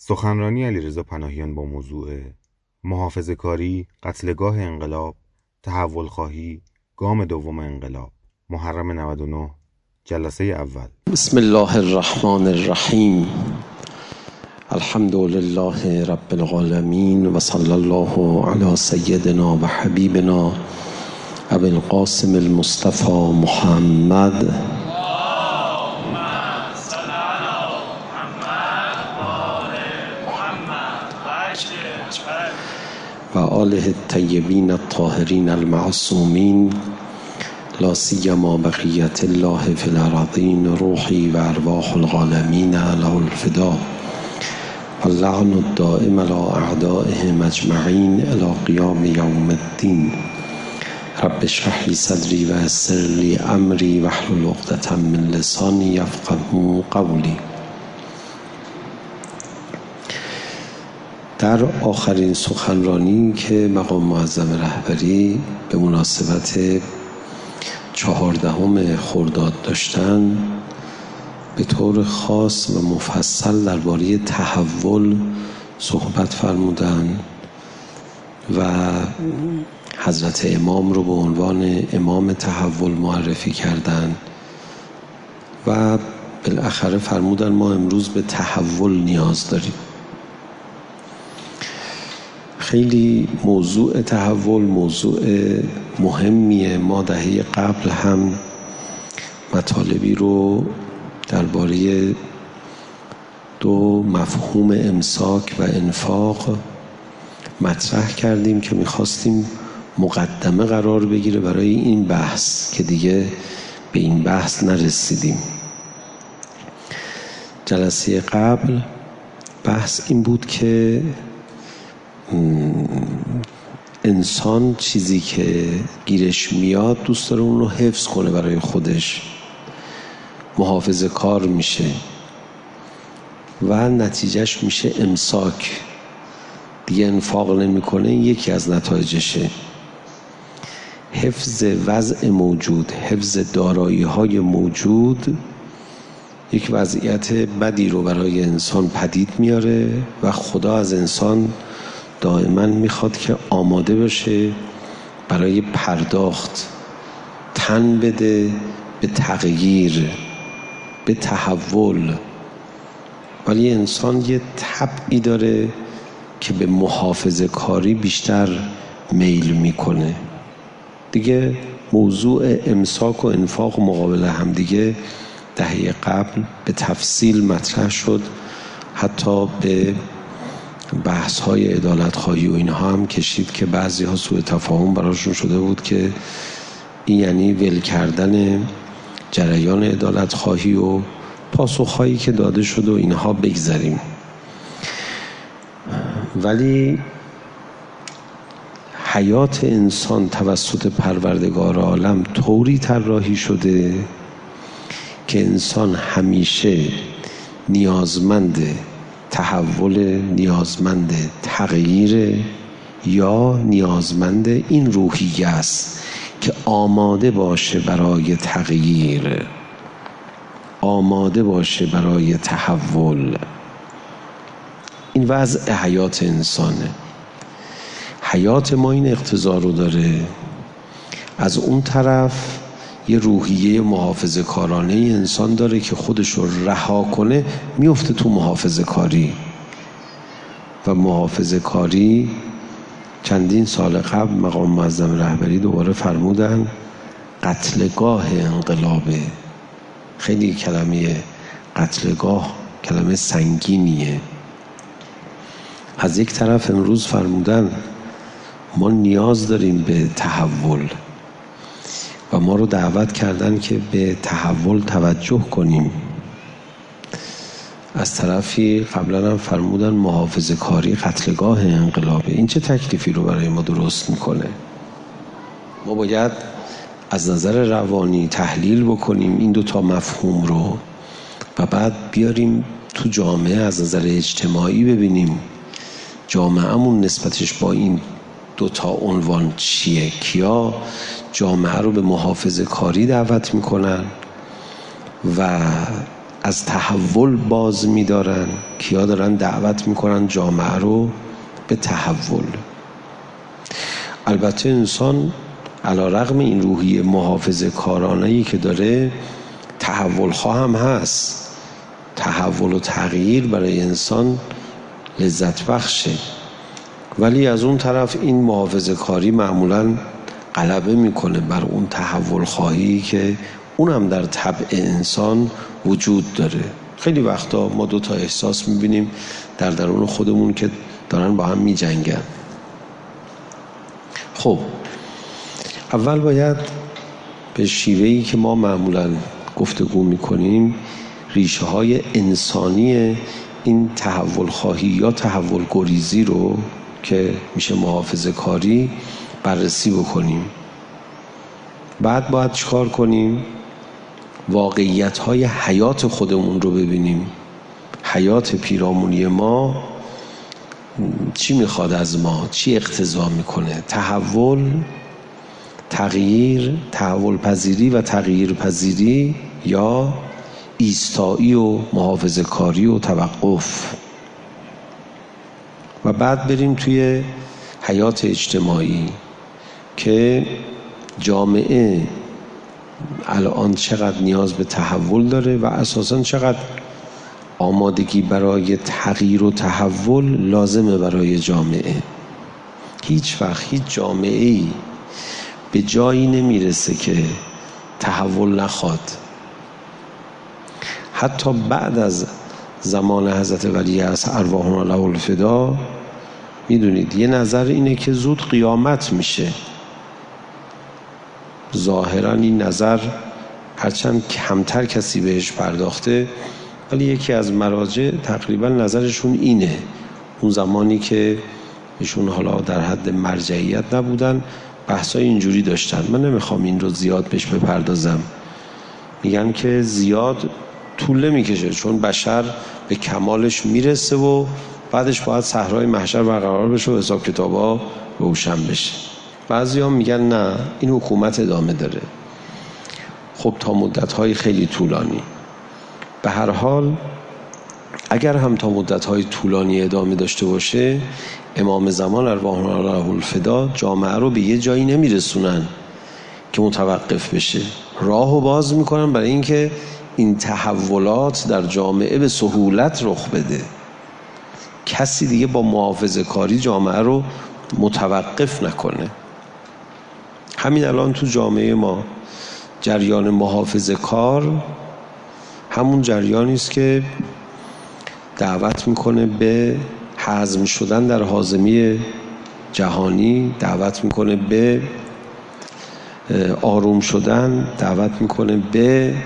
سخنرانی علیرضا پناهیان با موضوع محافظه‌کاری، قتلگاه انقلاب، تحول خواهی، گام دوم انقلاب، محرم 99، جلسه اول. بسم الله الرحمن الرحیم. الحمد لله رب العالمین و صلی الله علی سیدنا و حبیبنا ابی القاسم المصطفى محمد و آله الطیبین الطاهرین المعصومین، لا سیما بقیت الله فی الارضین، روحی و ارواح العالمین له الفدا، و اللعن الدائم علی اعدائهم اجمعین الی قیام یوم الدین. رب اشرح لی صدری و یسر لی امری واحلل عقدة من لسانی یفقهوا قولی. در آخرین سخنرانی که مقام معظم رهبری به مناسبت 14 خرداد داشتن، به طور خاص و مفصل درباره تحول صحبت فرمودن و حضرت امام رو به عنوان امام تحول معرفی کردن و بالاخره فرمودن ما امروز به تحول نیاز داریم. خیلی موضوع تحول موضوع مهمیه. ما دهه قبل هم مطالبی رو درباره دو مفهوم امساک و انفاق مطرح کردیم که میخواستیم مقدمه قرار بگیره برای این بحث که دیگه به این بحث نرسیدیم. جلسه قبل بحث این بود که انسان چیزی که گیرش میاد دوست داره اون رو حفظ کنه برای خودش، محافظه کار میشه و نتیجهش میشه امساک، دیگه انفاق نمیکنه. یکی از نتایجشه حفظ وضع موجود، حفظ دارایی های موجود یک وضعیت بدی رو برای انسان پدید میاره و خدا از انسان دائما میخواد که آماده بشه برای پرداخت، تن بده به تغییر، به تحول. ولی انسان یه طبعی داره که به محافظه کاری بیشتر میل میکنه. دیگه موضوع امساک و انفاق مقابل هم دیگه دهه قبل به تفصیل مطرح شد، حتی به بحث های عدالت خواهی و اینها هم کشید که بعضی ها سوء تفاهم براشون شده بود که این یعنی ول کردن جریان عدالت خواهی و پاسخ هایی که داده شد و اینها بگذاریم. ولی حیات انسان توسط پروردگار عالم طوری طراحی شده که انسان همیشه نیازمند تحول، نیازمند تغییر یا نیازمند این روحیه است که آماده باشه برای تغییر، آماده باشه برای تحول. این وضع حیات انسانه. حیات ما این اقتضا رو داره. از اون طرف یه روحیه محافظه کارانه انسان داره که خودش رو رها کنه میفته تو محافظه کاری. و محافظه کاری چندین سال قبل مقام معظم رهبری دوباره فرمودن قتلگاه انقلابه. خیلی کلمه قتلگاه کلمه سنگینیه. از یک طرف امروز فرمودن ما نیاز داریم به تحول و ما رو دعوت کردن که به تحول توجه کنیم. از طرفی قبلا هم فرمودن محافظه کاری قتلگاه انقلابه. این چه تکلیفی رو برای ما درست میکنه؟ ما باید از نظر روانی تحلیل بکنیم این دوتا مفهوم رو و بعد بیاریم تو جامعه از نظر اجتماعی ببینیم جامعهمون نسبتش با این دوتا عنوان چیه. کیا جامعه رو به محافظه کاری دعوت میکنن و از تحول باز می‌دارن، کیا دارن دعوت میکنن جامعه رو به تحول. البته انسان علیرغم این روحیه محافظه کارانه‌ای که داره تحول خواه هم هست. تحول و تغییر برای انسان لذت بخشه، ولی از اون طرف این محافظه کاری معمولاً غلبه میکنه بر اون تحول خواهی که اونم در طبع انسان وجود داره. خیلی وقتا ما دو تا احساس میبینیم در درون خودمون که دارن با هم میجنگن. خب اول باید به شیوهی که ما معمولاً گفتگو میکنیم ریشه های انسانی این تحول خواهی یا تحول گریزی رو که میشه محافظه کاری بررسی بکنیم. بعد باید چیکار کنیم؟ واقعیت های حیات خودمون رو ببینیم. حیات پیرامونی ما چی میخواد از ما؟ چی اقتضا میکنه؟ تحول، تغییر، تحول پذیری و تغییر پذیری، یا ایستایی و محافظه کاری و توقف. و بعد بریم توی حیات اجتماعی که جامعه الان چقدر نیاز به تحول داره و اساساً چقدر آمادگی برای تغییر و تحول لازمه برای جامعه. هیچ وقت هیچ جامعه‌ای به جایی نمیرسه که تحول نخواد. حتی بعد از زمان حضرت ولی عصر ارواحنا له الفدا میدونید یه نظر اینه که زود قیامت میشه. ظاهرا این نظر هرچند کمتر کسی بهش پرداخته، ولی یکی از مراجع تقریبا نظرشون اینه. اون زمانی که ایشون حالا در حد مرجعیت نبودن بحثای اینجوری داشتن. من نمیخوام این رو زیاد بهش بپردازم. میگن که زیاد طول میکشه چون بشر به کمالش میرسه و بعدش باید صحرای محشر برقرار بشه و حساب کتابا روشن بشه. بعضیا میگن نه، این حکومت ادامه داره. خب تا مدت‌های خیلی طولانی. به هر حال اگر هم تا مدت‌های طولانی ادامه داشته باشه، امام زمان ارواحنا له الفدا جامعه رو به یه جایی نمیرسونن که متوقف بشه. راهو باز میکنن برای اینکه این تحولات در جامعه به سهولت رخ بده. کسی دیگه با محافظه کاری جامعه رو متوقف نکنه. همین الان تو جامعه ما جریان محافظه کار همون جریانی است که دعوت میکنه به هضم شدن در هاضمه جهانی، دعوت میکنه به آروم شدن، دعوت میکنه به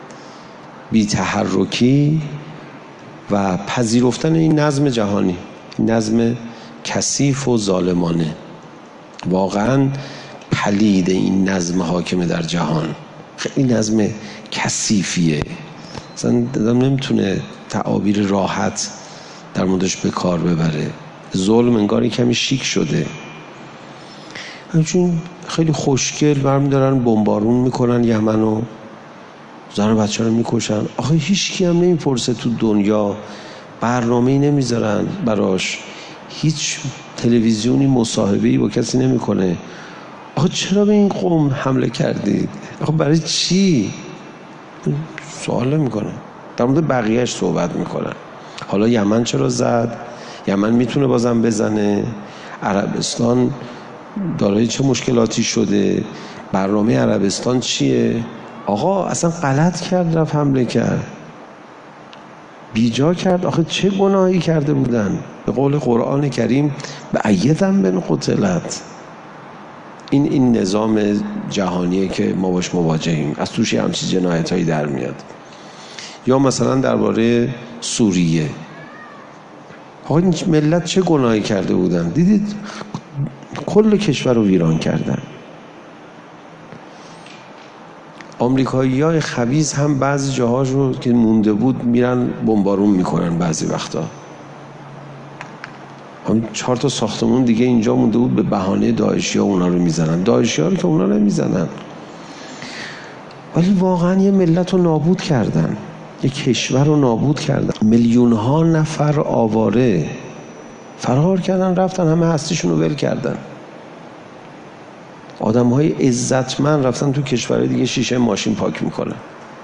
بی‌تحرکی و پذیرفتن این نظم جهانی، این نظم کثیف و ظالمانه. واقعا پلید این نظم حاکم در جهان، خیلی نظم کثیفیه. اصلا دادم نمیتونه تعابیر راحت در موردش به کار ببره. ظلم انگاری کمی شیک شده. همچون خیلی خوشگل برمی دارن بمبارون میکنن یمنو، زن و بچه رو میکشن. آخه هیچ کی هم نمیپرسه تو دنیا، برنامه‌ای نمیذارن براش، هیچ تلویزیونی مصاحبه‌ای با کسی نمیکنه. آخه چرا به این قوم حمله کردید؟ آخه برای چی؟ سوال نمیکنه. در مورد بقیهش صحبت میکنن. حالا یمن چرا زد؟ یمن میتونه بازم بزنه؟ عربستان دارای چه مشکلاتی شده؟ برنامه عربستان چیه؟ آقا اصلا غلط کرد، رفت حمله کرد، بیجا کرد. آخه چه گناهی کرده بودن؟ به قول قرآن کریم به ای ذنب قتلت. این نظام جهانیه که ما باش مواجهیم، از توش همچین جنایتایی در میاد. یا مثلا درباره سوریه، آقا این ملت چه گناهی کرده بودن؟ دیدید کل کشور رو ویران کردن. آمریکایی‌های خبیث هم بعضی جاهاش رو که مونده بود میرن بمبارون میکنن. بعضی وقتا هم 4 تا ساختمون دیگه اینجا مونده بود، به بهانه داعشی‌ها اونا رو میزنن. داعشی‌ها رو که اونا نمیزنن، ولی واقعا یه ملت رو نابود کردن. یک کشور رو نابود کردن. میلیون ها نفر آواره فرار کردن، رفتن همه هستیشون رو ول کردن. آدم های عزتمند رفتن تو کشورهای دیگه شیشه ماشین پاک میکنن.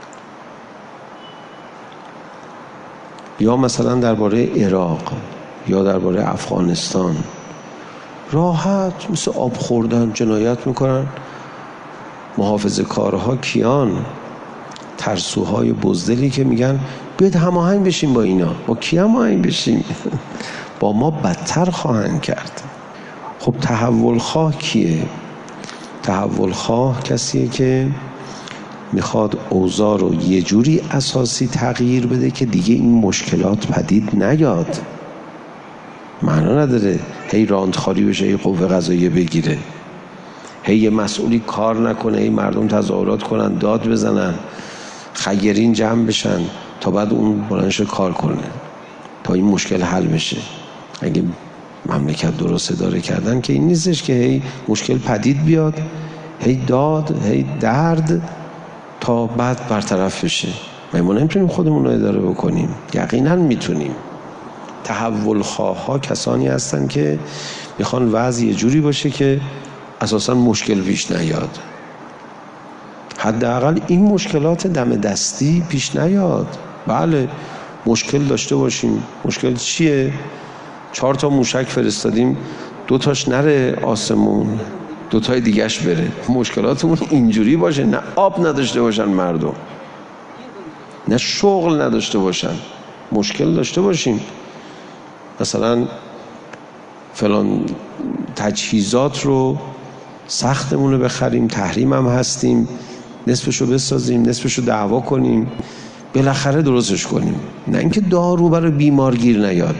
یا مثلا درباره عراق یا درباره افغانستان راحت مثل آب خوردن جنایت میکنن. محافظه کارها کیان؟ ترسوهای بزدلی که میگن بیاید هماهنگ بشیم با اینا. با کی هماهنگ بشیم؟ با ما بدتر خواهند کرد. خب تحول خواه کیه؟ تحول خواه کسیه که میخواد اوضاع رو یه جوری اساسی تغییر بده که دیگه این مشکلات پدید نیاد. معنا نداره هی راندخاری بشه، هی قوه قضاییه بگیره، هی یه مسئولی کار نکنه، هی مردم تظاهرات کنن، داد بزنن، خیرین جمع بشن تا بعد اون بلندش کار کنه تا این مشکل حل بشه. اگه مملکت درست اداره کردن که این نیستش که هی مشکل پدید بیاد، هی داد، هی درد تا بعد برطرف بشه. ما نمیتونیم خودمون رو اداره بکنیم. یقینا میتونیم. تحول خواه ها کسانی هستن که میخوان وضع یه جوری باشه که اساسا مشکل پیش نیاد. حداقل این مشکلات دم دستی پیش نیاد. بله مشکل داشته باشیم. مشکل چیه؟ 4 تا موشک فرستادیم، 2 تاش نره آسمون، 2 تای دیگهش بره. مشکلاتمون اینجوری باشه، نه آب نداشته باشن مردم، نه شغل نداشته باشن. مشکل داشته باشیم. مثلا فلان تجهیزات رو سختمون رو بخریم، تحریم هم هستیم، نصفشو بسازیم، نصفشو دعوا کنیم، بالاخره درستش کنیم. نه اینکه دارو برای بیمار گیر نیاد.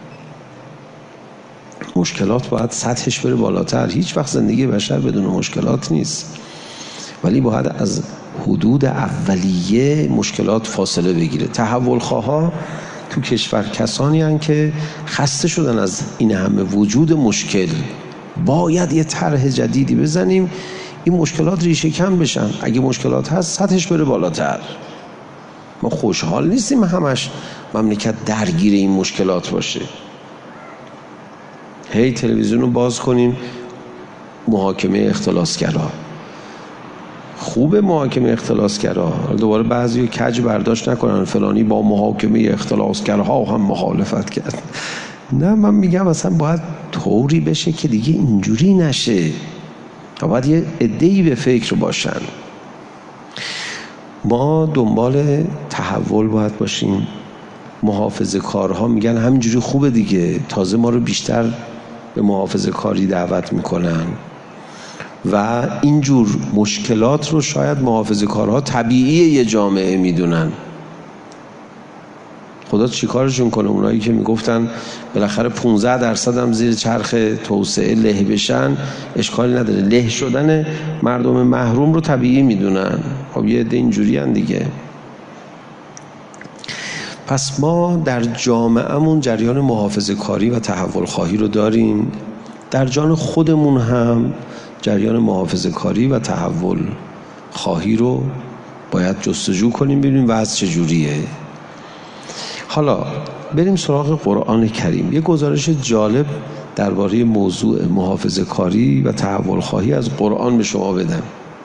مشکلات باید سطحش بره بالاتر. هیچ وقت زندگی بشر بدون مشکلات نیست، ولی باید از حدود اولیه مشکلات فاصله بگیره. تحول خواها تو کشور کسانی هستند که خسته شدن از این همه وجود مشکل. باید یه طرح جدیدی بزنیم این مشکلات ریشه کم بشن. اگه مشکلات هست سطحش بره بالاتر. ما خوشحال نیستیم همش مملکت درگیر این مشکلات باشه. هی تلویزیون رو باز کنیم محاکمه اختلاسگرا. خوبه محاکمه اختلاسگرا. دوباره بعضی کج برداشت نکنن فلانی با محاکمه اختلاسگرها هم مخالفت کرد. نه، من میگم مثلا باید طوری بشه که دیگه اینجوری نشه. باید یه عده‌ای به فکر باشن. ما دنبال تحول باید باشیم. محافظه کارها میگن همینجوری خوبه دیگه، تازه ما رو بیشتر به محافظه کاری دعوت میکنن و اینجور مشکلات رو شاید محافظه کارها طبیعی یه جامعه میدونن. خدا چی کارشون کنه؟ اونایی که میگفتن بالاخره 15% هم زیر چرخ توسعه له بشن اشکالی نداره. له شدن مردم محروم رو طبیعی میدونن. خب یه عده اینجوری هن دیگه. پس ما در جامعهمون جریان محافظه کاری و تحول خواهی رو داریم. در جان خودمون هم جریان محافظه کاری و تحول خواهی رو باید جستجو کنیم، ببینیم وضع چجوریه. حالا بریم سراغ قرآن کریم. یه گزارش جالب درباره موضوع محافظه کاری و تحول خواهی از قرآن به شما بدم.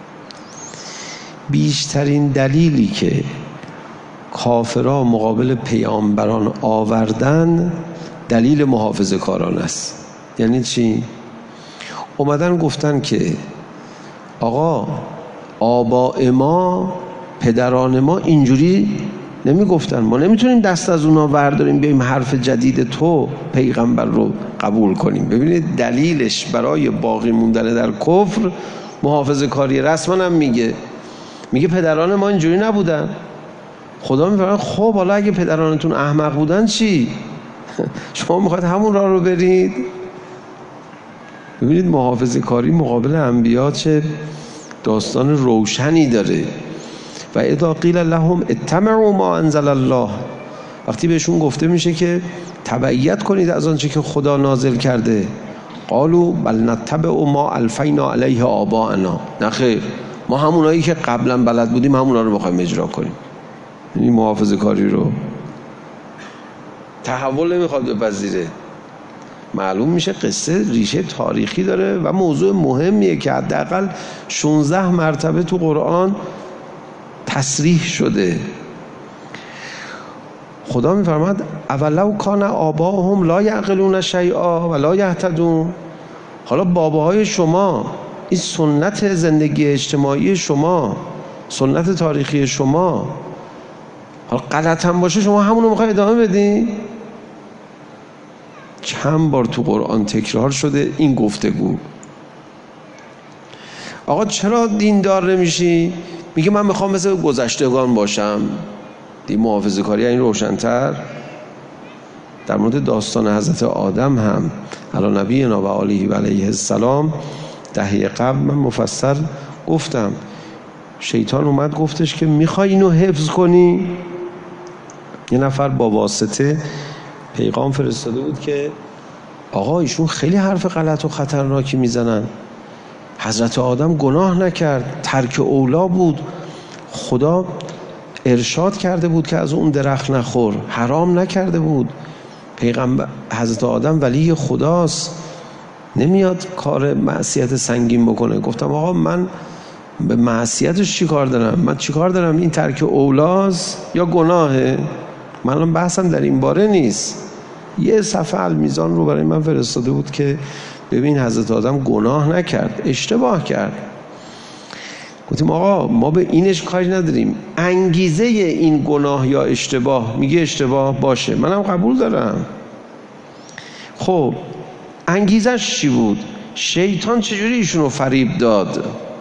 بیشترین دلیلی که کافرها مقابل پیامبران آوردن دلیل محافظه کاران است. یعنی چی؟ اومدن گفتن که آقا آباء ما، پدران ما اینجوری نمی گفتن، ما نمیتونیم دست از اونا ورداریم بیاییم حرف جدید تو پیغمبر رو قبول کنیم. ببینید دلیلش برای باقی موندن در کفر محافظه کاری. رسما هم میگه پدران ما اینجوری نبودن. خدا میفرماید خب حالا اگه پدرانتون احمق بودن چی؟ شما میخواید همون راه رو برید؟ ببینید محافظه کاری مقابل انبیا چه داستان روشنی داره. و اذا قیل لهم اتبعوا ما انزل الله، وقتی بهشون گفته میشه که تبعیت کنید از آنچه که خدا نازل کرده، قالوا بل نتبع ما الفینا علیه آباءنا، نه خیر، ما همونایی که قبلا بلد بودیم همونا رو بخوایم اجرا کنیم. این محافظه کاری رو تحول نمیخواد بپذیره. معلوم میشه قصه ریشه تاریخی داره و موضوع مهمیه که حداقل 16 مرتبه تو قرآن تصریح شده. خدا میفرماد اولو کان آباهم لا یعقلون شیئا و لا یهتدون. حالا باباهای شما، این سنت زندگی اجتماعی شما، سنت تاریخی شما، حالا غلط هم باشه شما همونو میخوای ادامه بدین؟ چند بار تو قرآن تکرار شده این گفتگو. آقا چرا دیندار نمیشی؟ میگه من میخوام مثل گذشتگان باشم. دی محافظه کاری این روشن‌تر. در مورد داستان حضرت آدم هم علی نبینا و آله و علیه السلام دهه قبل من مفصل گفتم. شیطان اومد گفتش که میخوای اینو حفظ کنی؟ یه نفر با واسطه پیغام فرستاده بود که آقا ایشون خیلی حرف غلط و خطرناکی میزنن. حضرت آدم گناه نکرد، ترک اولا بود، خدا ارشاد کرده بود که از اون درخت نخور، حرام نکرده بود. پیغمبر حضرت آدم ولی خداست، نمیاد کار معصیت سنگین بکنه. گفتم آقا من به معصیتش چی کار دارم؟ من چی کار دارم؟ این ترک اولاست یا گناهه؟ من الان بحثم در این باره نیست. یه صفحه المیزان رو برای من فرستاده بود که ببین حضرت آدم گناه نکرد، اشتباه کرد. گفتیم آقا ما به اینش کاری نداریم، انگیزه این گناه یا اشتباه، میگه اشتباه باشه منم قبول دارم. خب انگیزش چی بود؟ شیطان چجوری ایشونو فریب داد؟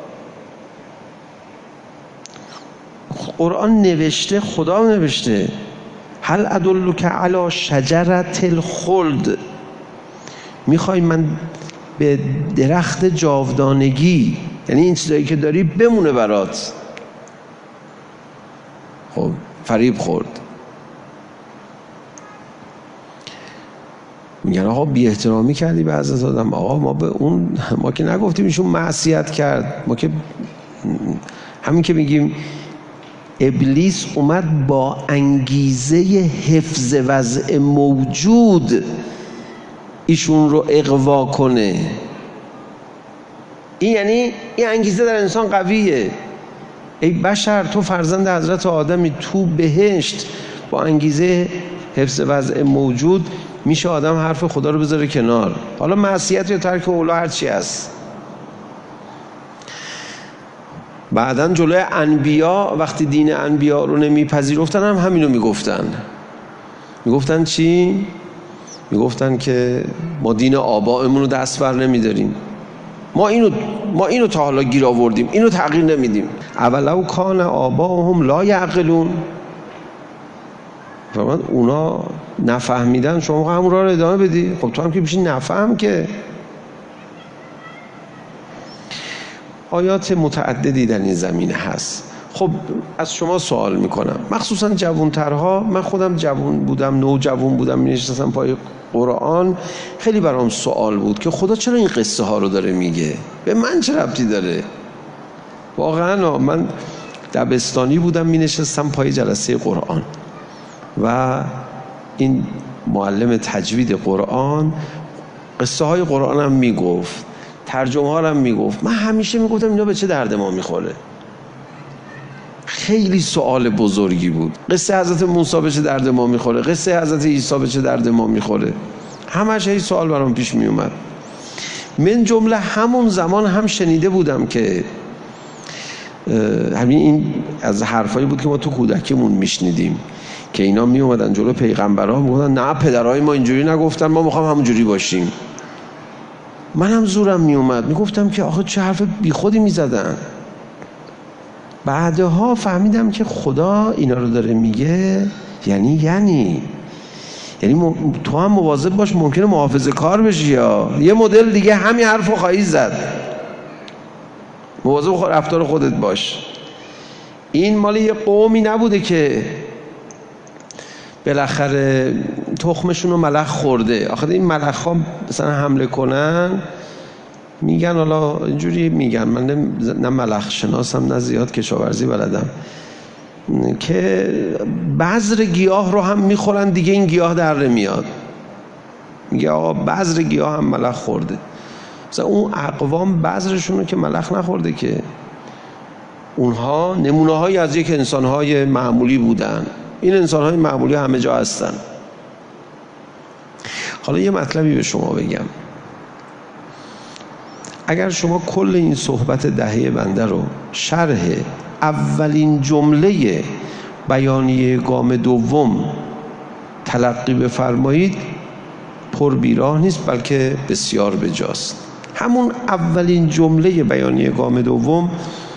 قرآن نوشته، خدا نوشته هل ادلک علی شجرة الخلد. میخوای من به درخت جاودانگی، یعنی این چیزایی که داری بمونه برات. خب فریب خورد. میگن آقا بی احترامی کردی به حضرت آدم. آقا ما به اون ما که نگفتیم ایشون معصیت کرد، ما که همین که میگیم ابلیس اومد با انگیزه حفظ وضع موجود ایشون رو اغوا کنه. این یعنی این انگیزه در انسان قویه. ای بشر تو فرزند حضرت آدمی، تو بهشت با انگیزه حفظ وضع موجود میشه آدم حرف خدا رو بذاره کنار، حالا معصیت یا ترک اولا هر چی هست. بعدن جلوی انبیا وقتی دین انبیا رو نمیپذیرفتن هم همینو میگفتن. میگفتن چی؟ میگفتن که ما دین آبائمون رو دست بر نمیداریم، ما اینو تا حالا گیر آوردیم، اینو تغییر نمیدیم. اولو کان آباهم لا یعقلون. فرمان اونا نفهمیدن، شما همون راه رو ادامه بدی. خب تو هم که بشی نفهم. که آیات متعددی در این زمینه هست. خب از شما سوال میکنم، مخصوصا جوانترها. من خودم جوان بودم، نوجوان بودم، می‌نشستم پای قرآن، خیلی برام سوال بود که خدا چرا این قصه ها رو داره میگه؟ به من چه ربطی داره؟ واقعا من دبستانی بودم، می‌نشستم پای جلسه قرآن و این معلم تجوید قرآن قصه های قرآن هم میگفت، ترجمه ها هم میگفت. من همیشه میگفتم اینا به چه درد ما میخوره؟ خیلی سوال بزرگی بود. قصه حضرت موسی به چه درد ما میخوره؟ قصه حضرت عیسی به چه درد ما میخوره؟ همش این سوال برام پیش میومد. من جمله همون زمان هم شنیده بودم که همین این از حرفایی بود که ما تو کودکیمون میشنیدیم که اینا می اومدن جلو پیغمبرها میگفتن نه پدرای ما اینجوری نگفتن، ما میخوام همونجوری باشیم. منم زورم می اومد میگفتم که آخه چه حرف بیخودی میزدن. بعدها فهمیدم که خدا اینا رو داره میگه یعنی تو هم مواظب باش، ممکنه محافظه کار بشی یا یه مدل دیگه همین حرفو خواهی زد. مواظب رفتار خودت باش. این مال یه قومی نبوده که بالاخره تخمشون رو ملخ خورده. آخه این ملخ ها مثلا حمله کنن میگن، حالا اینجوری میگن، من نه ملخ شناسم نه زیاد کشاورزی بلدم، که بذر گیاه رو هم میخورن دیگه این گیاه در نمیاد. میگه آقا بذر گیاه هم ملخ خورده. مثلا اون اقوام بذرشون رو که ملخ نخورده که، اونها نمونه هایی از یک انسان های معمولی بودن. این انسان های معمولی همه جا هستن. حالا یه مطلبی به شما بگم. اگر شما کل این صحبت دهه بنده رو شرح اولین جمله بیانیه گام دوم تلقی بفرمایید، پر بیراه نیست بلکه بسیار بجاست. همون اولین جمله بیانیه گام دوم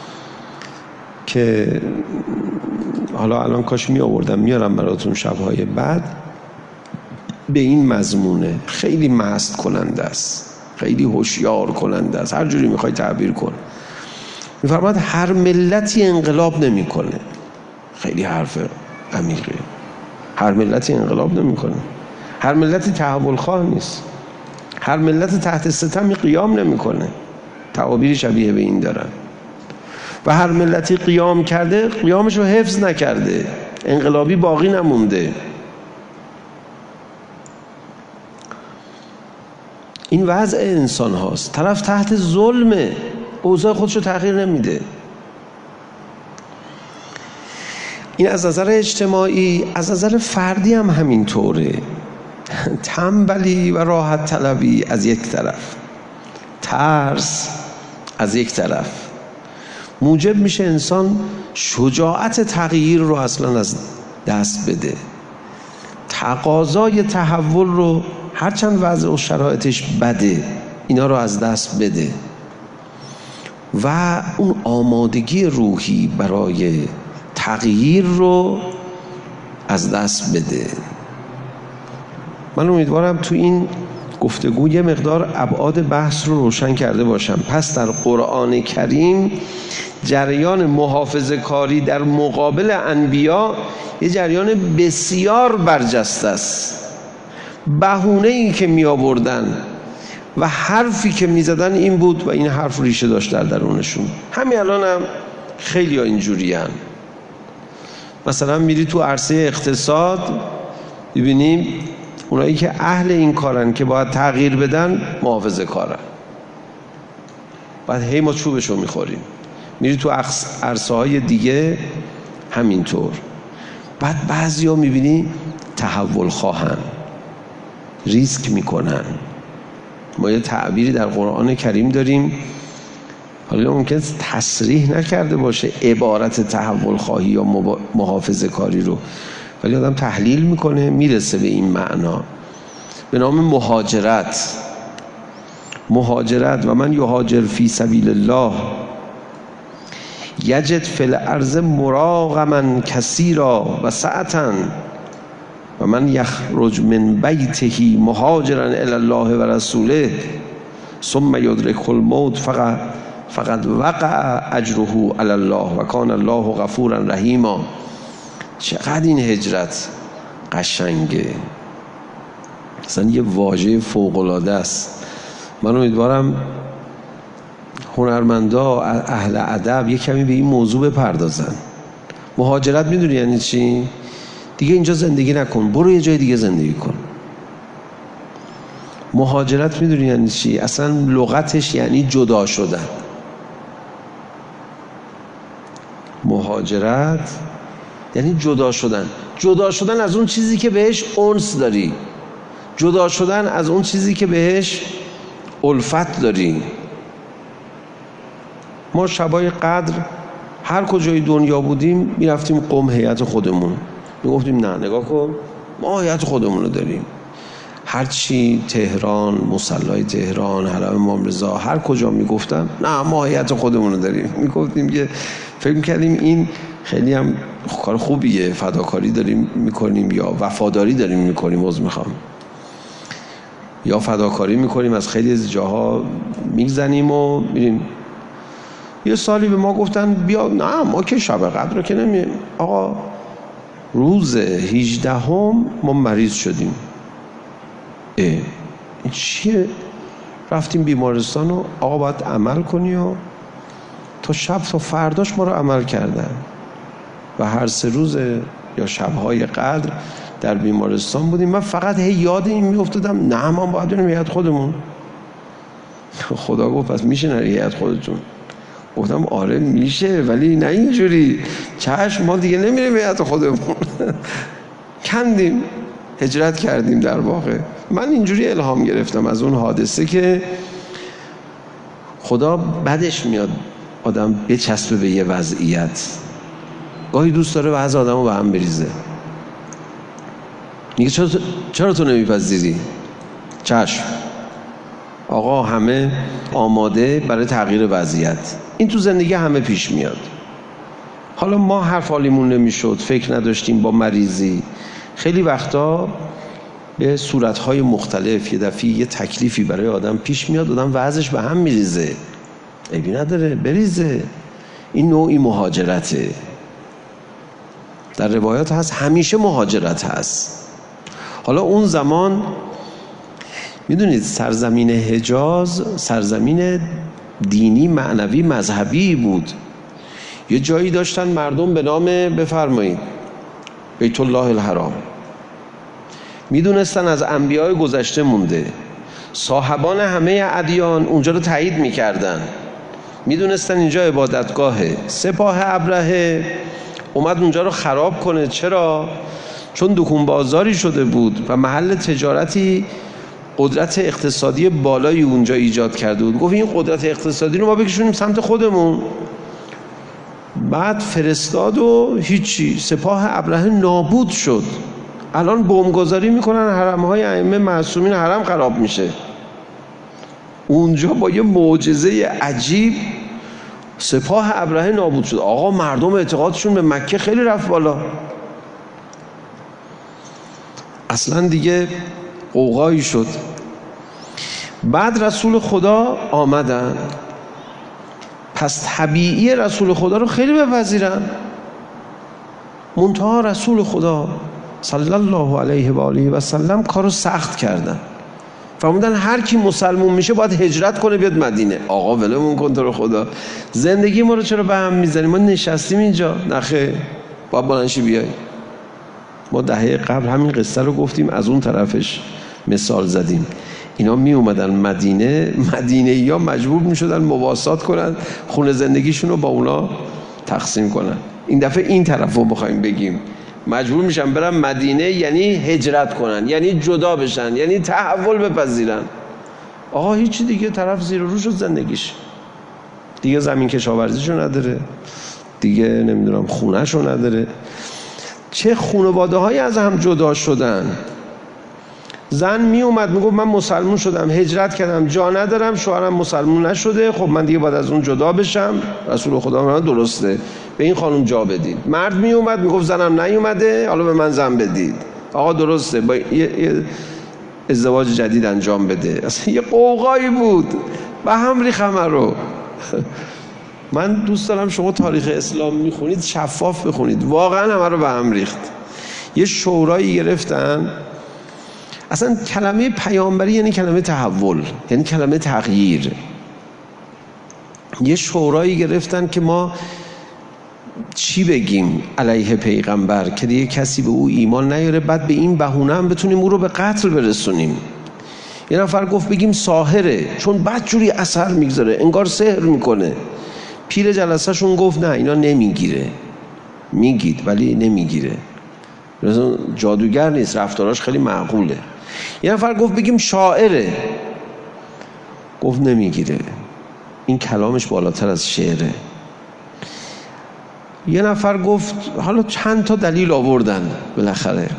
که حالا الان کاش می آوردم میارم براتون شبهای بعد، به این مضمونه. خیلی مست کننده است، خیلی هوشیار کننده است، هر جوری میخوای تعبیر کن. میفرماد هر ملتی انقلاب نمیکنه. خیلی حرف عمیقه. هر ملتی انقلاب نمیکنه. هر ملتی تحول خواه نیست. هر ملت تحت ستمی قیام نمیکنه. تعابیری شبیه به این دارن. و هر ملتی قیام کرده قیامش رو حفظ نکرده، انقلابی باقی نمونده. این وضع انسان هاست. طرف تحت ظلمه، اوضاع خودش رو تغییر نمیده. این از نظر اجتماعی، از نظر فردی هم همینطوره. تنبلی و راحت طلبی از یک طرف، ترس از یک طرف، موجب میشه انسان شجاعت تغییر رو اصلا از دست بده. تقاضای تحول رو هرچند وضع و شرایطش بده اینا رو از دست بده و اون آمادگی روحی برای تغییر رو از دست بده. من امیدوارم تو این گفتگو یه مقدار ابعاد بحث رو روشن کرده باشم. پس در قرآن کریم جریان محافظه کاری در مقابل انبیا یه جریان بسیار برجسته است. بهونه این که می آوردن و حرفی که می زدن این بود و این حرف ریشه داشت در درونشون. همین الان هم خیلی ها اینجوری هن. مثلا میری تو عرصه اقتصاد ببینیم اونایی که اهل این کارن که باید تغییر بدن محافظه کارن، بعد هی ما چوبشو میخوریم. میری تو عرصه های دیگه همینطور. بعد بعضی ها میبینی تحول خواهن، ریسک میکنن. ما یه تعبیری در قرآن کریم داریم، حالا ممکن تصریح نکرده باشه عبارت تحول خواهی یا محافظه کاری رو، ولی آدم تحلیل میکنه میرسه به این معنا، به نام مهاجرت. مهاجرت: و من یهاجر فی سبیل الله یجد فی الارض مراغما کثیرا و سعة و من یخرج من بیته مهاجرا الی الله و رسوله ثم یدرکه الموت فقد وقع اجره علی الله و کان الله غفورا رحیما. چقدر این هجرت قشنگه، اصلا یه واژه فوق‌العاده است. من امیدوارم هنرمندا اهل ادب یه کمی به این موضوع بپردازن. مهاجرت میدونی یعنی چی؟ دیگه اینجا زندگی نکن، برو یه جای دیگه زندگی کن. مهاجرت میدونی یعنی چی؟ اصلا لغتش یعنی جدا شدن. مهاجرت یعنی جدا شدن. جدا شدن از اون چیزی که بهش انس داری، جدا شدن از اون چیزی که بهش الفت داری. ما شبای قدر هر کجای دنیا بودیم میرفتیم قم هیئت خودمون، میگفتیم نه نگاه کن ما هیئت خودمون رو داریم. هرچی تهران، مصلی تهران، حرم امام رضا، هر کجا میگفتن نه ما هیئت خودمون رو داریم. میگفتیم که فکر میکردیم این خیلی هم کار خوبیه، فداکاری داریم میکنیم یا وفاداری داریم میکنیم، عذر میخوام، یا فداکاری میکنیم، از خیلی از جاها میگذنیم و میریم. یه سالی به ما گفتن بیا، نه ما که شب قدر رو که نمیم. آقا روز 18 ما مریض شدیم. این چیه؟ رفتیم بیمارستان و آقا باید عمل کنی و تا شب تا فرداش ما رو عمل کردن. و هر 3 روز یا شب‌های قدر در بیمارستان بودیم. من فقط یاد این میافتادم نه ما باید بریم هیئت خودمون. خدا گفت پس میشه نری هیئت خودتون؟ گفتم آره میشه، ولی نه اینجوری. چشم ما دیگه نمیریم هیئت خودمون. کندیم، هجرت کردیم. در واقع من اینجوری الهام گرفتم از اون حادثه که خدا بدش میاد آدم بچسبه به یه وضعیت. گاهی دوست داره وضع آدمو به هم بریزه. میگه چرا تو نمیپذیری؟ چشم آقا، همه آماده برای تغییر وضعیت. این تو زندگی همه پیش میاد. حالا ما حرف حالیمون نمیشد، فکر نداشتیم با مریضی. خیلی وقتا به صورتهای مختلف یه دفعه یه تکلیفی برای آدم پیش میاد، آدم وضعش به هم میریزه. عیبی نداره بریزه. این نوعی مهاجرته. در روایات هست همیشه مهاجرت هست. حالا اون زمان میدونید سرزمین حجاز سرزمین دینی، معنوی، مذهبی بود. یه جایی داشتن مردم به نام بفرمایید بیت الله الحرام. میدونستن از انبیاء گذشته مونده. صاحبان همه ادیان اونجا رو تایید میکردن. میدونستن اینجا عبادتگاهه. سپاه ابرهه اومد اونجا رو خراب کنه. چرا؟ چون دکون بازاری شده بود و محل تجارتی قدرت اقتصادی بالایی اونجا ایجاد کرده بود. گفت این قدرت اقتصادی رو ما بکشونیم سمت خودمون. بعد فرستاد و هیچی، سپاه ابرهه نابود شد. الان بمبگذاری میکنن، حرمهای ائمه معصومین حرم خراب میشه. اونجا با یه معجزه عجیب سپاه ابرهه نابود شد. آقا مردم اعتقادشون به مکه خیلی رفت بالا. اصلا دیگه قوقایی شد. بعد رسول خدا آمدن. پس طبیعی رسول خدا رو خیلی بپذیرن. منتها رسول خدا صلی الله علیه و آله و سلم کارو سخت کردن. فرمودن هر کی مسلمون میشه باید هجرت کنه بیاد مدینه. آقا ولمون کن تو رو خدا، زندگی ما رو چرا به هم میزنی؟ ما نشستیم اینجا. نخیر، باید بلنشی بیای. ما دهه قبل همین قصه رو گفتیم، از اون طرفش مثال زدیم. اینا می اومدن مدینه یا مجبور می شدن مواسات کنن، خونه زندگیشون رو با اونا تقسیم کنن. این دفعه این طرف رو بخوایم بگیم، مجبور میشن برن مدینه، یعنی هجرت کنن، یعنی جدا بشن، یعنی تحول بپذیرن. آقا هیچی دیگه، طرف زیر و رو شد زندگیش دیگه، زمین کشاورزیشو نداره دیگه، نمیدونم خونهشو نداره. چه خانواده هایی از هم جدا شدن. زن می اومد میگفت من مسلمون شدم، هجرت کردم، جا ندارم، شوهرم مسلمون نشده، خب من دیگه باید از اون جدا بشم. رسول خدا میگه درسته، به این خانم جا بدید. مرد می اومد میگفت زنم نیومده، حالا به من زن بدید. آقا درسته، با یه ازدواج جدید انجام بده. اصلا یه قوقایی بود، به هم ریخت همه رو. من دوست دارم شما تاریخ اسلام میخونید شفاف بخونید، واقعا همه رو به هم ریخت. یه شورایی گرفتن. اصلا کلمه پیامبری یعنی کلمه تحول، یعنی کلمه تغییر. یه شورایی گرفتن که ما چی بگیم علیه پیغمبر که دیگه کسی به او ایمان نیاره، بعد به این بهونه هم بتونیم او رو به قتل برسونیم. یه نفر گفت بگیم ساحره، چون بعد جوری اثر میگذاره، انگار سحر میکنه. پیر جلسه شون گفت نه اینا نمیگیره، میگید ولی نمیگیره، جادوگر نیست، رفتاراش خیلی معقوله. یه نفر گفت بگیم شاعره، گفت نمیگیره، این کلامش بالاتر از شعره. یه نفر گفت، حالا چند تا دلیل آوردن بالاخره.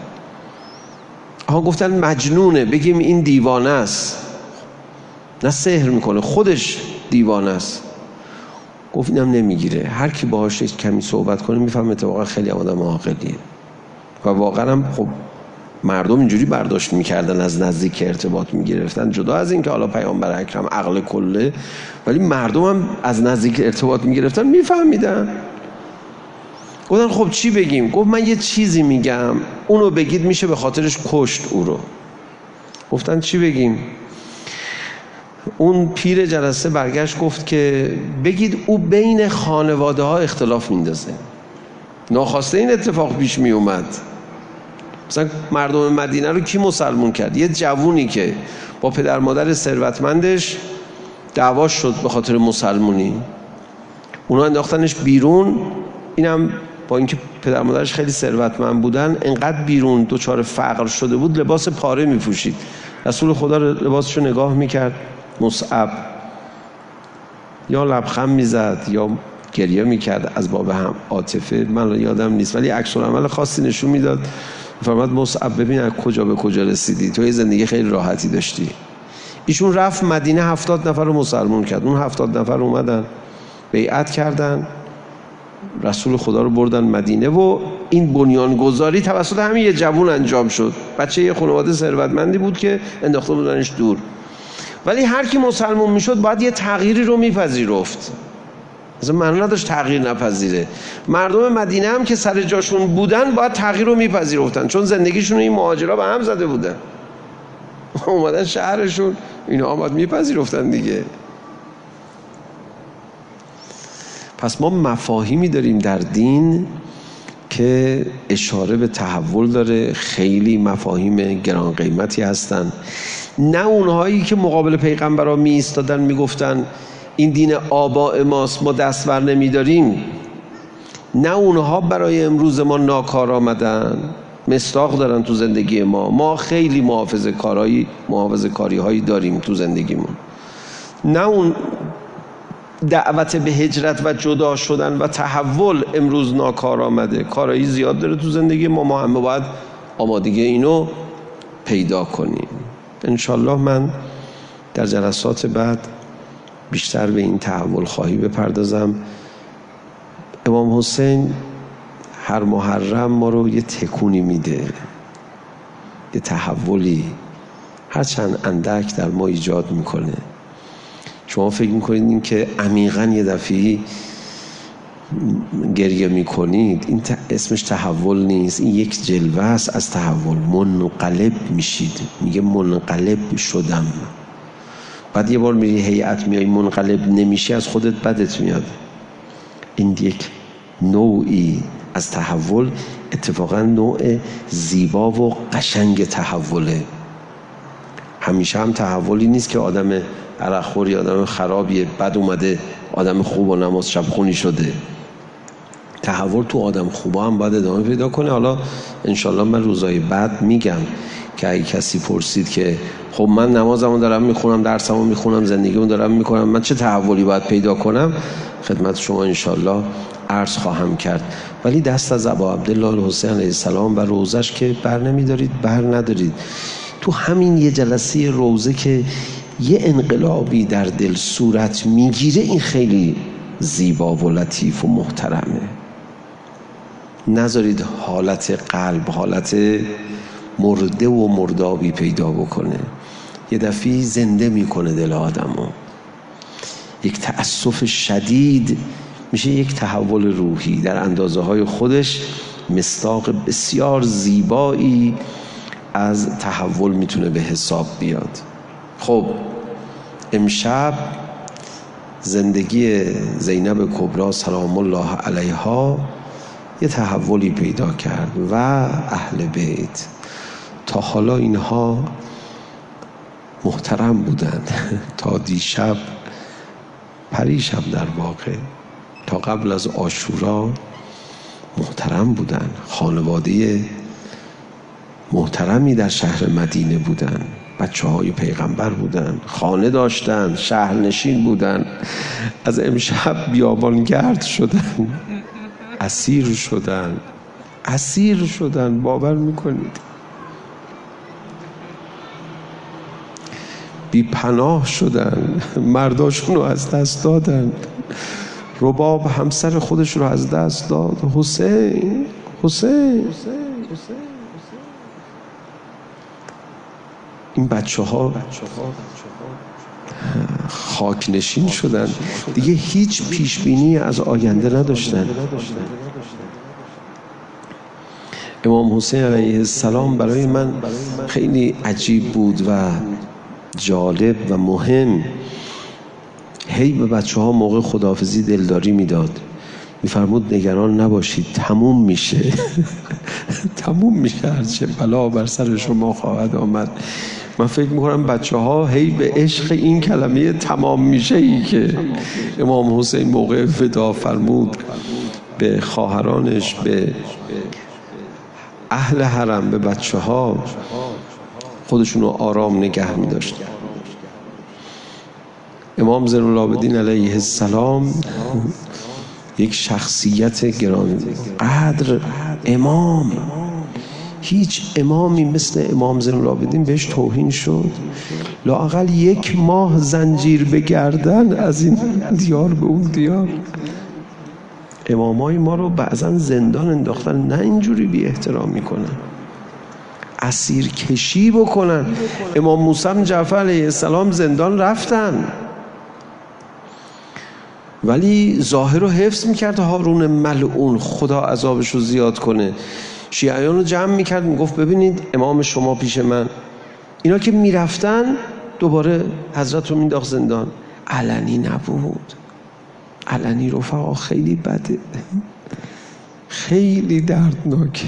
گفتن مجنونه، بگیم این دیوانه است، نه سحر میکنه، خودش دیوانه است. گفت اینم نمیگیره. هر کی باهاش کمی صحبت کنه میفهمه اتفاقا خیلی آدم عاقلیه. و واقعا هم خب مردم اینجوری برداشت میکردن، از نزدیک ارتباط میگرفتن، جدا از این که حالا پیامبر اکرم عقل کله، ولی مردم هم از نزدیک ارتباط میگرفتن، میفهمیدن. گفتن خب چی بگیم؟ گفت من یه چیزی میگم، اونو بگید میشه به خاطرش کشت او رو. گفتن چی بگیم؟ اون پیر جلسه برگشت گفت که بگید او بین خانواده ها اختلاف میندازه. ناخواسته این اتفاق پیش می اومد. مثلا مردم مدینه رو کی مسلمون کرد؟ یه جوونی که با پدر مادر ثروتمندش دعواش شد به خاطر مسلمونی، اونا انداختنش بیرون. اینم با اینکه پدر مادرش خیلی ثروتمند بودن، انقدر بیرون دچار فقر شده بود لباس پاره میپوشید. رسول خدا لباسش رو نگاه میکرد، مصعب یا لبخند میزد یا گریه میکرد از باب هم عاطفه، من یادم نیست، ولی عکس العمل خاصی نشون میداد. فرمود مصعب ببین از کجا به کجا رسیدی، تو یه زندگی خیلی راحتی داشتی. ایشون رفت مدینه 70 نفر رو مسلمان کرد. اون 70 نفر اومدن بیعت کردن، رسول خدا رو بردن مدینه و این بنیانگذاری توسط همین یه جوون انجام شد. بچه یه خانواده ثروتمندی بود که انداخته بودنش دور. ولی هر کی مسلمان میشد باید یه تغییری رو میپذیرفت. مثلا معنی نداشت تغییر نپذیره. مردم مدینه هم که سر جاشون بودن باید تغییر رو میپذیرفتن، چون زندگیشون این مهاجرا به هم زده بودن. اومدن شهرشون، اینا باید میپذیرفتن دیگه. پس ما مفاهیمی داریم در دین که اشاره به تحول داره، خیلی مفاهیم گران قیمتی هستن. نه اونهایی که مقابل پیغمبرها می ایستادن می گفتن این دین آباء ماست ما دست بر نمی داریم، نه اونها برای امروز ما ناکار آمدن، مصداق دارن تو زندگی ما خیلی محافظه کاری هایی داریم تو زندگیمون. نه اون دعوت به هجرت و جدا شدن و تحول امروز ناکار آمده، کارایی زیاد داره تو زندگی ما همه باید آمادگی اینو پیدا کنیم. انشالله من در جلسات بعد بیشتر به این تحول خواهی بپردازم. امام حسین هر محرم ما رو یه تکونی میده، یه تحولی هرچند اندک در ما ایجاد میکنه. شما فکر میکنید این که عمیقاً یه دفعی گریه میکنید، این اسمش تحول نیست، این یک جلوه است از تحول. منقلب میشید، میگه منقلب شدم. بعد یه بار میری هیئت میای منقلب نمیشی، از خودت بدت میاد. این یک نوعی از تحول، اتفاقا نوع زیبا و قشنگ تحوله. همیشه هم تحولی نیست که آدم عرقخوری، آدم خرابیه، بعد اومده آدم خوب و نماز شب خونی شده. تحول تو آدم خوبا هم باید ادامه پیدا کنه. حالا انشالله من روزای بعد میگم که اگه کسی پرسید که خب من نمازمو دارم میخونم، درسمو میخونم، زندگیمو دارم میکنم، من چه تحولی باید پیدا کنم، خدمت شما انشالله عرض خواهم کرد. ولی دست از ابا عبدالله الحسین علیه السلام و روزش که بر نمیدارید، بر ندارید. تو همین یه جلسه روزه که یه انقلابی در دل صورت میگیره، این خیلی زیبا و لطیف و محترمه. نذارید حالت قلب، حالت مرده و مردابی پیدا بکنه. یه دفعی زنده میکنه دل آدمو. یک تأسف شدید میشه یک تحول روحی در اندازه های خودش. مصداق بسیار زیبایی از تحول میتونه به حساب بیاد. خب امشب زندگی زینب کبری سلام الله علیها یه تحولی پیدا کرد و اهل بیت. تا حالا اینها محترم بودن، تا دیشب پریشب در واقع تا قبل از عاشورا محترم بودن، خانواده محترمی در شهر مدینه بودن، بچه‌های پیغمبر بودن، خانه داشتن، شهرنشین بودن. از امشب بیابانگرد شدن، اسیر شدن. باور میکنید؟ بی پناه شدن، مرداشون رو از دست دادن. رباب همسر خودش رو از دست داد. حسین این بچه ها خاک نشین شدن، دیگه هیچ پیشبینی از آینده نداشتن. امام حسین علیه السلام برای من خیلی عجیب بود و جالب و مهم. هی به بچه ها موقع خداحافظی دلداری میداد، میفرمود نگران نباشید، تموم میشه. تموم میشه، هرچه بلا بر سر شما خواهد آمد. من فکر میکنم بچه ها هی به عشق این کلمه تمام میشه ای که امام حسین موقع ودا فرمود به خواهرانش، به اهل حرم، به بچه ها، خودشون رو آرام نگه می‌داشت. امام زین العابدین علیه السلام یک شخصیت گرانقدر، امام، هیچ امامی مثل امام زین العابدین بهش توهین شد. لااقل 1 ماه زنجیر به گردن از این دیار به اون دیار. امامای ما رو بعضا زندان انداختن، نه اینجوری بی احترامی کنن، اسیر کشی بکنن. امام موسی جعفر علیه السلام زندان رفتن، ولی ظاهر رو حفظ میکرد هارون ملعون، خدا عذابش رو زیاد کنه. شیعیان رو جمع میکرد، میگفت ببینید امام شما پیش من. اینا که میرفتن دوباره حضرت رو مینداخت زندان. علنی نبود، علنی رفقا خیلی بده، خیلی دردناکه.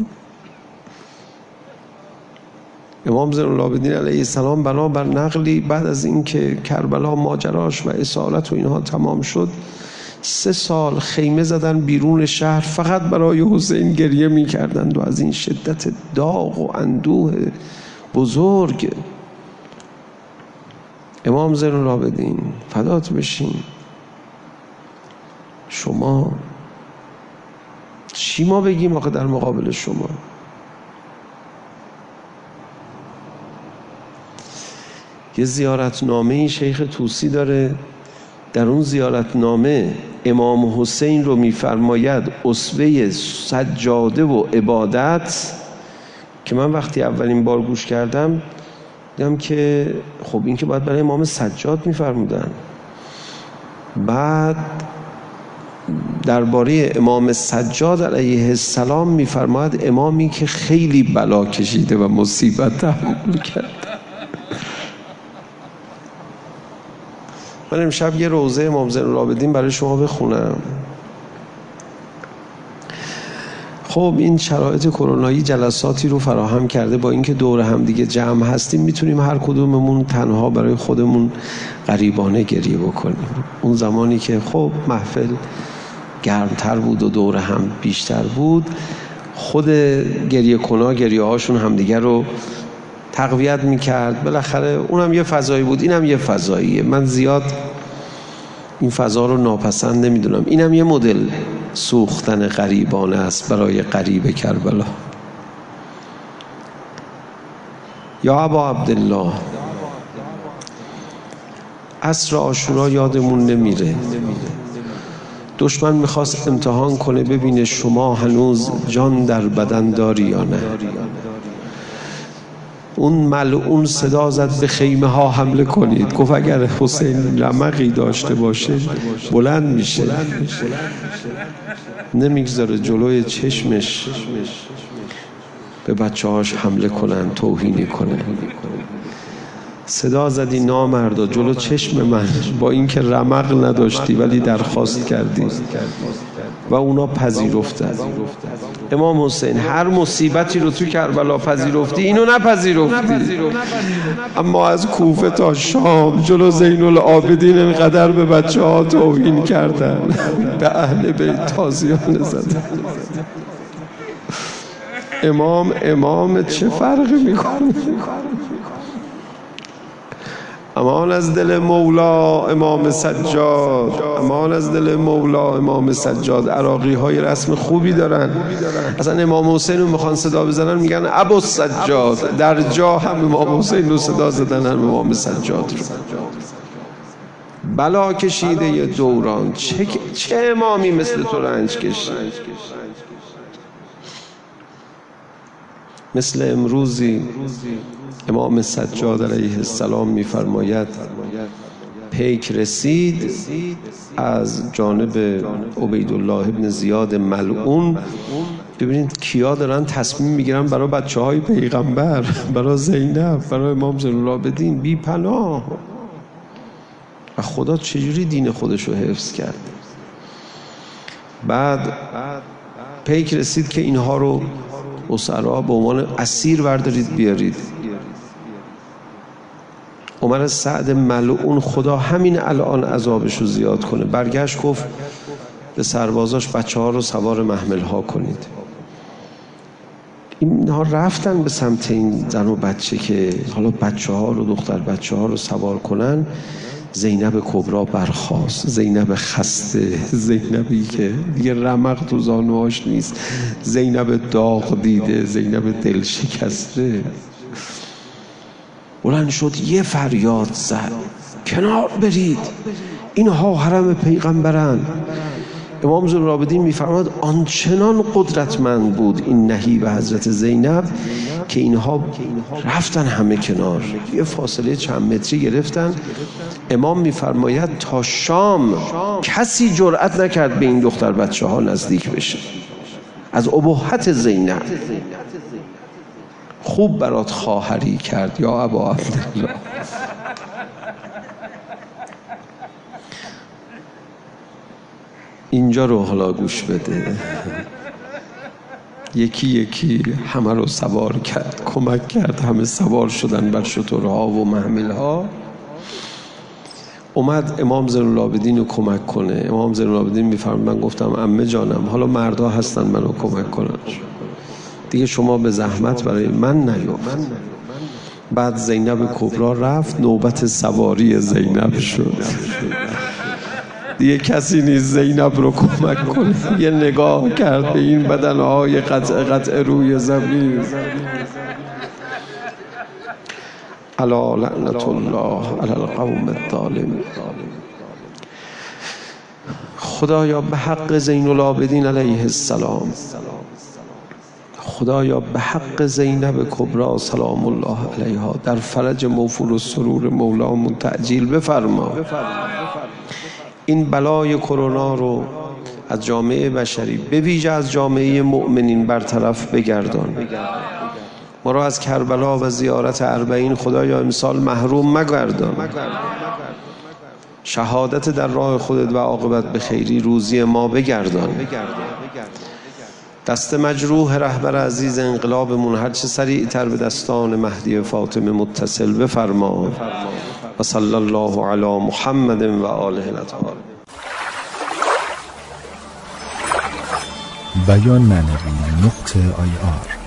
امام زین العابدین علیه السلام بنابر نقلی بعد از اینکه کربلا ماجراش و اسارت و اینها تمام شد 3 سال خیمه زدن بیرون شهر، فقط برای حسین گریه می‌کردند و از این شدت داغ و اندوه بزرگ. امام زین العابدین فدات بشین، شما چی ما بگیم آخه در مقابل شما؟ یه زیارتنامه شیخ طوسی داره، در اون زیارتنامه امام حسین رو میفرماید اسوه سجاده و عبادت، که من وقتی اولین بار گوش کردم دیدم که خب این که باید برای امام سجاد میفرمودن. بعد درباره امام سجاد علیه السلام میفرماید امامی که خیلی بلا کشیده و مصیبت تحمل کرده. من امشب یه روضه امام زین العابدین برای شما بخونم. خب این شرایط کرونایی جلساتی رو فراهم کرده، با اینکه دور هم دیگه جمع هستیم میتونیم هر کدوممون تنها برای خودمون غریبانه گریه بکنیم. اون زمانی که خب محفل گرمتر بود و دور هم بیشتر بود، خود گریه کنا گریه هاشون همدیگه رو تقویت میکرد. بالاخره اونم یه فضایی بود، اینم یه فضاییه. من زیاد این فضا رو ناپسند نمیدونم. اینم یه مدل سوختن غریبانه است برای غریب کربلا. یا ابا عبدالله، عصر عاشورا یادمون نمیره. دشمن میخواست امتحان کنه ببینه شما هنوز جان در بدن داری یا نه. اون ملعون صدا زد به خیمه ها حمله کنید. گفت اگر حسین رمقی داشته باشه بلند میشه. نمیگذاره جلوی چشمش به بچه هاش حمله کنن، توهینی کنن. صدا زدی نامردا جلو چشم من، با اینکه رمق نداشتی ولی درخواست کردی و اونا پذیرفتن. امام حسین هر مصیبتی رو تو کربلا پذیرفتی، اینو نپذیرفتی. اما از کوفه تا شام جلو زین العابدین اینقدر به بچه ها توهین کردن، به اهل بیت تازیانه زدن. امام چه فرقی میکنه؟ امان از دل مولا امام سجاد، امان از دل مولا امام سجاد. عراقی های رسم خوبی دارن، اصلا امام حسین رو میخوان صدا بزنن میگن ابو سجاد. در جا هم امام حسین رو صدا زدن هم امام سجاد رو. بلا کشیده یه دوران، چه امامی مثل تو رنج کشید؟ مثل امروزی امام سجاد علیه السلام میفرماید پیک رسید از جانب عبیدالله ابن زیاد ملعون. ببینید کیا دارن تصمیم میگیرن برای بچه های پیغمبر، برای زینب، برای امام زین العابدین، بی پناه. و خدا چجوری دین خودش رو حفظ کرد. بعد پیک رسید که اینها رو اسرا به عنوان اسیر بردارید بیارید. عمر سعد ملعون، خدا همین الان عذابش رو زیاد کنه، برگشت گفت به سربازاش بچه ها رو سوار محمل ها کنید. اینها رفتن به سمت این زن و بچه که حالا بچه ها رو، دختر بچه ها رو سوار کنن. زینب کبرا برخاست، زینب خسته، زینبی که دیگه رمق تو زانوهاش نیست، زینب داغ دیده، زینب دل شکسته. بلند شد یه فریاد زد کنار برید، اینها حرم پیغمبرن. امام زین العابدین می‌فرماد آنچنان قدرتمند بود این نهیب حضرت زینب که اینها رفتن همه کنار، یه فاصله چند متری گرفتن. امام می‌فرماید تا شام کسی جرئت نکرد به این دختر بچه ها نزدیک بشه. از ابهت زینب خوب برات خواهری کرد یا ابا عبدالله. اینجا رو حالا گوش بده. یکی یکی همه رو سوار کرد، کمک کرد، همه سوار شدن بر شترها و محملها. اومد امام زین العابدین رو کمک کنه. امام زین العابدین میفرماید من گفتم عمه جانم حالا مردا هستن منو کمک کنن، دیگه شما به زحمت برای من نیفت. بعد زینب کبرا رفت، نوبت سواری زینب شد. دیگه کسی نیست زینب رو کمک کنه. یه نگاه کرد به این بدنهای قطع روی زمین. الا لعنت الله علی القوم الظالمین. خدایا به حق زین العابدین علیه السلام، خدایا به حق زینب کبرا سلام الله علیها در فرج موفور و سرور مولامون تعجیل بفرما. این بلای کرونا رو از جامعه بشری به ویژه از جامعه مؤمنین برطرف بگردان. ما را از کربلا و زیارت اربعین خدایا امسال محروم مگردان. شهادت در راه خودت و عاقبت به خیری روزی ما بگردان. دست مجروح رهبر عزیز انقلابمون هر چه سریعتر به دستان مهدی فاطمه متصل بفرما. و صلی الله علی محمد و آله الاطهار. بیان معنوی .ir